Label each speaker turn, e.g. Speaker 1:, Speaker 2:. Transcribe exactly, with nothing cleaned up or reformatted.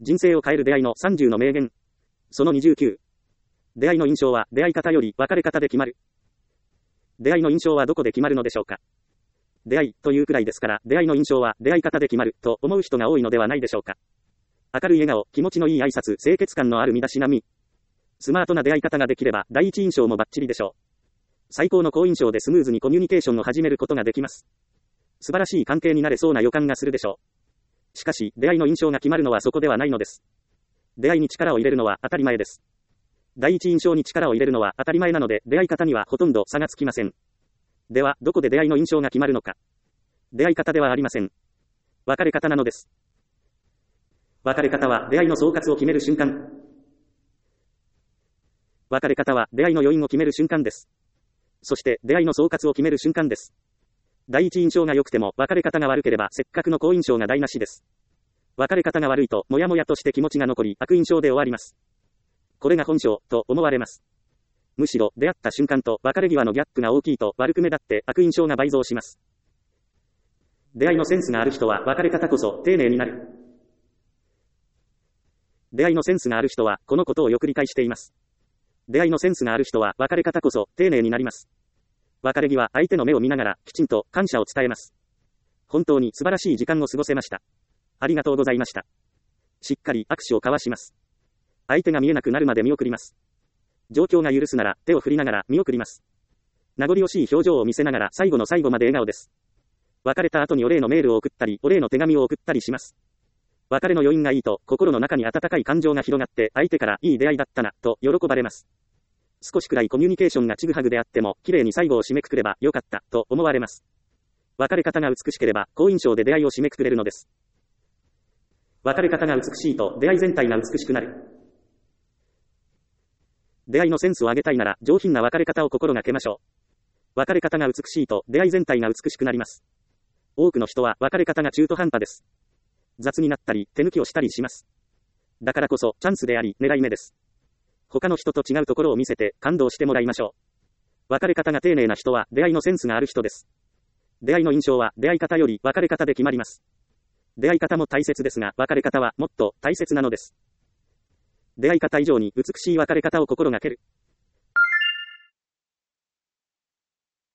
Speaker 1: 人生を変える出会いのさんじゅうの名言。そのにじゅうきゅう。出会いの印象は出会い方より別れ方で決まる。出会いの印象はどこで決まるのでしょうか。出会いというくらいですから、出会いの印象は出会い方で決まると思う人が多いのではないでしょうか。明るい笑顔、気持ちのいい挨拶、清潔感のある身だしなみ。スマートな出会い方ができれば、第一印象もバッチリでしょう。最高の好印象でスムーズにコミュニケーションを始めることができます。素晴らしい関係になれそうな予感がするでしょう。しかし、出会いの印象が決まるのはそこではないのです。出会いに力を入れるのは当たり前です。第一印象に力を入れるのは当たり前なので、出会い方にはほとんど差がつきません。では、どこで出会いの印象が決まるのか。出会い方ではありません。別れ方なのです。別れ方は出会いの総括を決める瞬間。別れ方は出会いの余韻を決める瞬間です。そして出会いの総括を決める瞬間です。第一印象が良くても別れ方が悪ければせっかくの好印象が台無しです。別れ方が悪いともやもやとして気持ちが残り悪印象で終わります。これが本性と思われます。むしろ出会った瞬間と別れ際のギャップが大きいと悪く目立って悪印象が倍増します。出会いのセンスがある人は別れ方こそ丁寧になる。出会いのセンスがある人はこのことをよく理解しています。出会いのセンスがある人は別れ方こそ丁寧になります。別れ際相手の目を見ながらきちんと感謝を伝えます。本当に素晴らしい時間を過ごせました。ありがとうございました。しっかり握手を交わします。相手が見えなくなるまで見送ります。状況が許すなら手を振りながら見送ります。名残惜しい表情を見せながら最後の最後まで笑顔です。別れた後にお礼のメールを送ったりお礼の手紙を送ったりします。別れの余韻がいいと心の中に温かい感情が広がって相手からいい出会いだったなと喜ばれます。少しくらいコミュニケーションがちぐはぐであっても綺麗に最後を締めくくればよかったと思われます。別れ方が美しければ好印象で出会いを締めくくれるのです。別れ方が美しいと出会い全体が美しくなる。出会いのセンスを上げたいなら上品な別れ方を心がけましょう。別れ方が美しいと出会い全体が美しくなります。多くの人は別れ方が中途半端です。雑になったり手抜きをしたりします。だからこそチャンスであり狙い目です。他の人と違うところを見せて感動してもらいましょう。別れ方が丁寧な人は出会いのセンスがある人です。出会いの印象は出会い方より別れ方で決まります。出会い方も大切ですが別れ方はもっと大切なのです。出会い方以上に美しい別れ方を心がける。